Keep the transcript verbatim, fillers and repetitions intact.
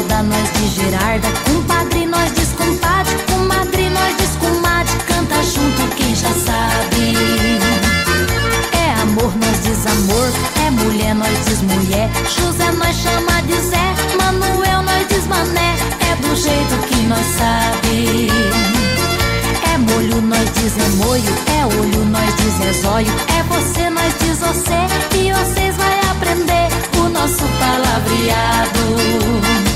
Esmeralda, nós diz Gerarda, compadre, nós diz compadre, comadre, nós diz comadre, canta junto quem já sabe. É amor, nós diz amor, é mulher, nós diz mulher, José nós chama de Zé, Manuel nós diz mané, é do jeito que nós sabe. É molho, nós diz é molho, é olho, nós diz é zóio, é você, nós diz você, e vocês vai aprender o nosso palavreado.